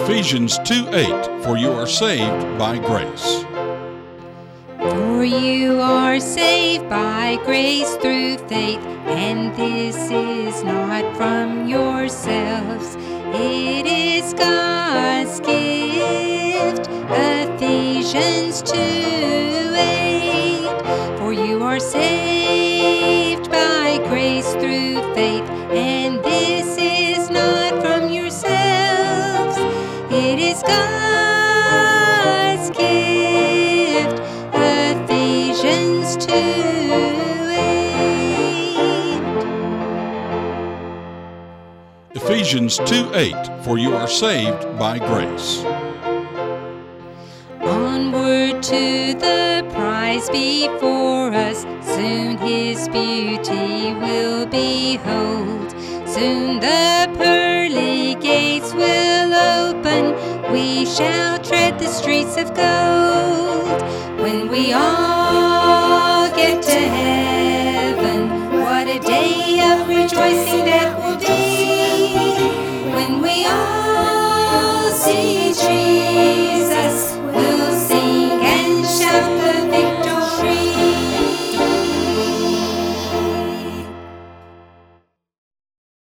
Ephesians 2:8, for you are saved by grace. For you are saved by grace through faith, and this is not from yourselves. It is God's gift. Ephesians 2:8. For you are saved by grace through faith, and this is not from yourselves. It is God's gift. Ephesians 2:8. Ephesians 2:8, for you are saved by grace. Onward to the prize before us, soon His beauty will behold. Soon the pearly gates will open, we shall tread the streets of gold. When we all get to heaven, what a day of rejoicing that will be. When we all see